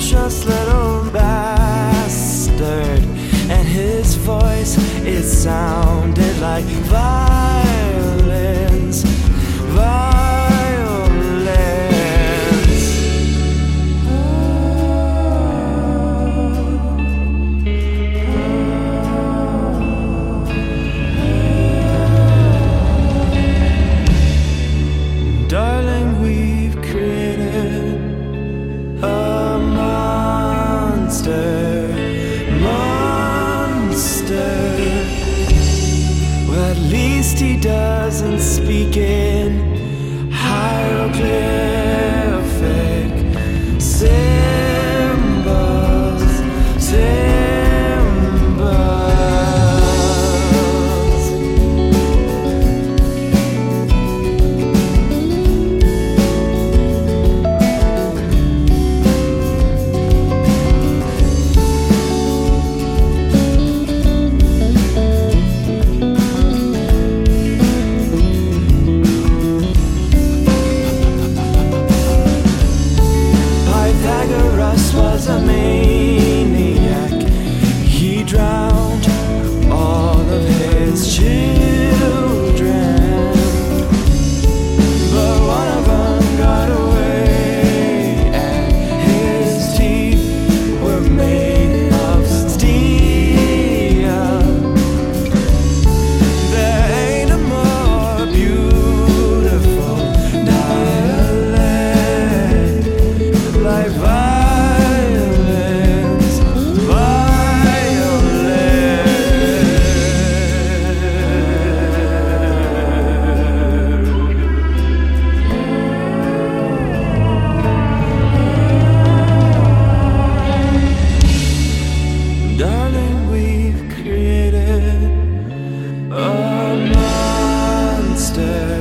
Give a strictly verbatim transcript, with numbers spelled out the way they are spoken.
voluptuous little bastard, and his voice, it sounded like violins, violins. Darling, we've created a monster, monster. Well, at least he doesn't speak in hieroglyphic symbols, symbols. Pythagoras was a maniac. He drowned all of his children, but one of them got away, and his teeth were made of steel. There ain't a more beautiful dialect like violins, violins. Darling, we've created a monster.